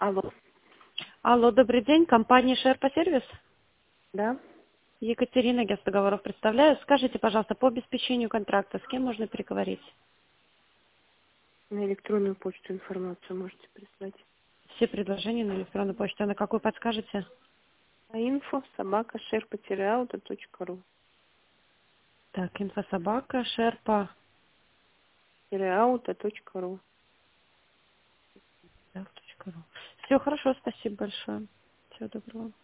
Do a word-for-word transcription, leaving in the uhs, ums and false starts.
Алло, Алло, добрый день, компания Шерпа Сервис. да, Екатерина, агентство договоров представляю. Скажите, пожалуйста, по обеспечению контракта с кем можно переговорить? на электронную почту информацию можете прислать. Все предложения на электронную почту. А на какую подскажете? А инфо собака шерпа тире ауто точка ру. Так, инфособака, Шерпа. тире ауто точка ру. Все хорошо, спасибо большое. Всего доброго.